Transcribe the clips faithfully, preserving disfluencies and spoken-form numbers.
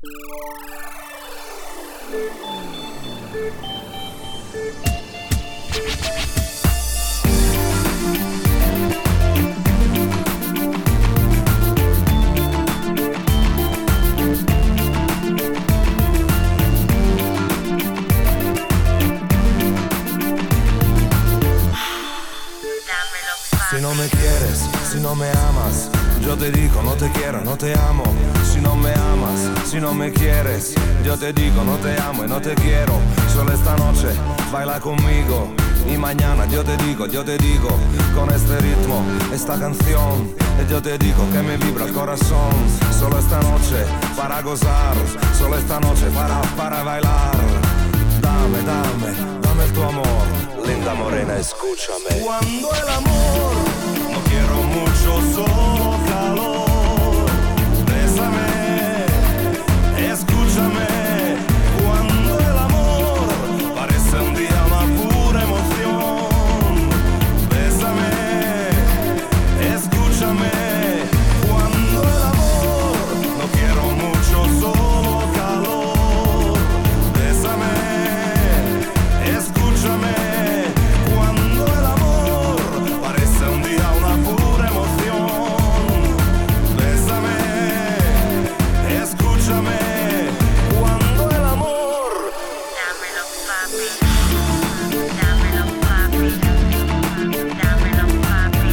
Si no me quieres, si no me amas, yo te digo no te quiero, no te amo. Si no me amas, si no me quieres, yo te digo no te amo y no te quiero. Solo esta noche, baila conmigo. Y mañana yo te digo, yo te digo, con este ritmo, esta canción, yo te digo que me vibra el corazón. Solo esta noche, para gozar, solo esta noche, para, para bailar. Dame, dame, dame tu amor, linda morena, escúchame. Cuando el amor, no quiero mucho, solo calor. Bésame, escúchame. Cuando el amor parece un día una pura emoción. Bésame, escúchame. Cuando el amor, no quiero mucho, solo calor. Bésame, escúchame. Cuando el amor parece un día una pura emoción. Bésame, escúchame. Cuando el amor. Dámelo, papi. Dámelo, papi. Dámelo, papi.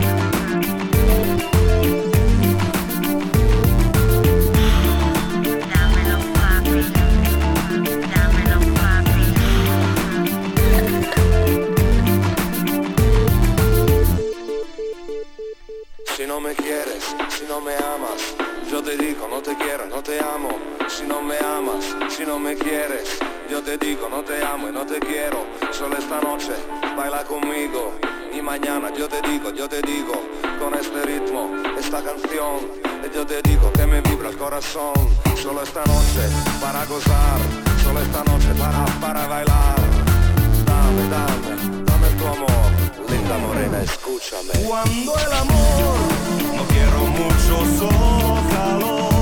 Dámelo, papi. Dámelo, papi. Si no me quieres, si no me amas, yo te digo no te quiero, no te amo. Si no me amas, si no me quieres, yo te digo no te amo y no te quiero. Solo esta noche, baila conmigo. Y mañana yo te digo, yo te digo, con este ritmo, esta canción, yo te digo que me vibra el corazón. Solo esta noche, para gozar, solo esta noche, para, para bailar. Dame, dame, dame tu amor, linda morena, escúchame. Cuando el amor, no quiero mucho, solo calor.